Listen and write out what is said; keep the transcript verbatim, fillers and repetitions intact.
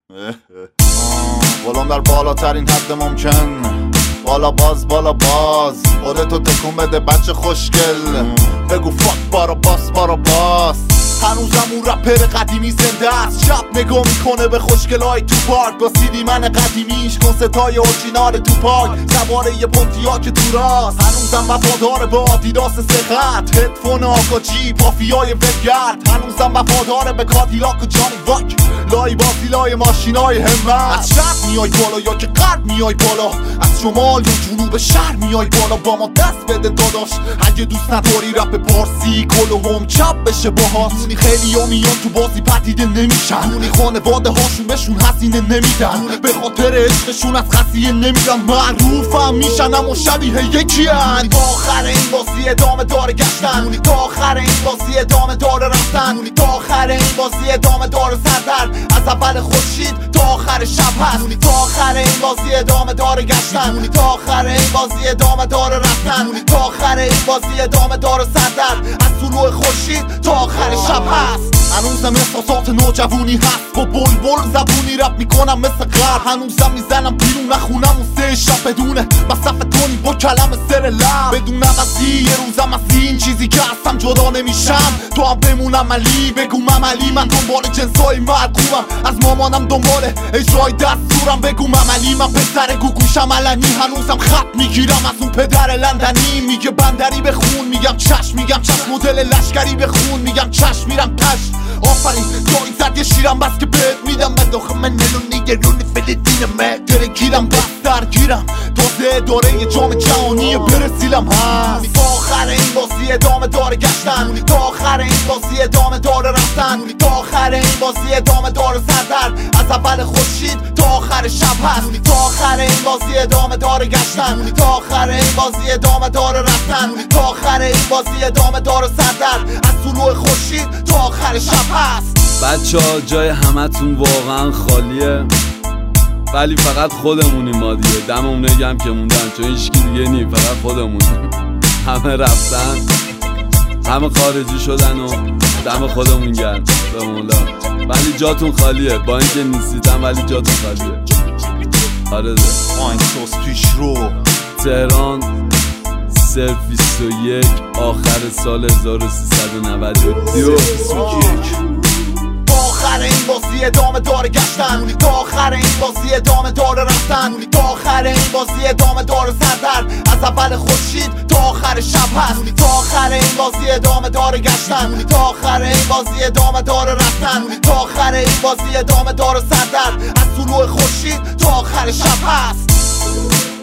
بالام در بالاترین حد ممکن، بالا باز بالا باز خودتو تکون بده بچه خوشگل، بگو فاک بارا باس بارا باس. هنوزم اون رپر قدیمی زنده است، شب نگاه میکنه به خوشگلای تو پارک با سیدی من قدیمیش کنستای اورجینال تو پاک، سواره یه پونتیاک تو راست. هنوزم وفادار به آدیداس سخت، هدفون آکاجی پافیای وگرد. هنوزم وفادار به کادیلاک و جانی واک، لای بازی لای ماشینای همت. از شرق میای بالا یا که غرب میای بالا، از شمال یا جنوب شهر میای بالا. با ما دست بده داداش اگه دوست نداری رپ پارسی کل هم چپ بشه باهات. خیلی ها میان تو بازی پدیده نمیشن، اونی خانواده هاشون بهشون حسینه نمیدن، به خاطر عشقشون از خسیه نمیدن. معروفم میشن اما شبیه یکی هن. تا آخر این بازی ادامه داره گشتن، تا آخر این بازی ادامه داره رفتن، تا آخر این بازی ادامه داره سردر. از اول خورشید تا آخر شب هست، تا آخر این بازی ادامه داره گشتن، تا آخر این بازی ادامه داره رفتن، تا آخر این بازی ادامه داره سردر. از طلوع خورشید تا آخر شب هست. هنوزم احساسات نوجوانی هست، با بلبل زبونی رپ میکنم مثل غرب. هنوزم میزنم بیرون نخونم اون سه شب بدونه مصرف تونی با کلم سر لب. بدون عوضی یه روزم از این چیزی که هستم جدا نمیشم، تو هم بمونم علی بگو مملی. من دنبال جنسای مرگومم، از مامانم دنبال اجرای دستورم. بگو مملی من پسر گوگوشم علنی، هنوزم خط میگیرم از اون پدر لندنی. میگه بندری بخون میگم چشم، میگم چشم مدل لشکری بخون میگم چشم، میرم پشت. آفرین جایی زد یه شیرم بس که بهت میدم، من داخل من نلونی یه رونی فلسطینمه داره گیرم بس درگیرم. تازه داره یه جام جهانی برسیلم هست. تا آخر این بازی ادامه داره گشتن، تا آخر این بازی ادامه داره رفتن، تا آخر این بازی ادامه داره سردر. از اول خورشید تا آخر شب هست، تا آخر این بازی ادامه داره گشتن، تا آخر این بازی ادامه داره رفتن، تا آخر این بازی ادامه داره سردر. از طلوع خورشید تا آخر شب هست. بچه ها جای همتون واقعا خالیه، ولی فقط خودمونیم ما دیگه. دممون نگم که موندن، چون هیچکی دیگه نی، فقط خودمونیم. همه رفتن، همه خارجی شدن و دم خودمون گرم به مولا. ولی جاتون خالیه، با اینکه نیستیدم ولی جاتون خالیه. آره ده آینسوس پیش رو تهران صرف بیست و یک آخر سال هزار و سیصد و نود و دو. تا آخر این بازی ادامه داره گشتن، تا آخر این بازی ادامه داره رفتن، تا آخر این بازی ادامه داره سردر. از اول خورشید تا آخر شب هست، تا آخر این بازی ادامه داره گشتن، تا آخر این بازی ادامه داره رفتن، تا آخر این بازی ادامه داره سردر. از طلوع خورشید تا آخر شب هست.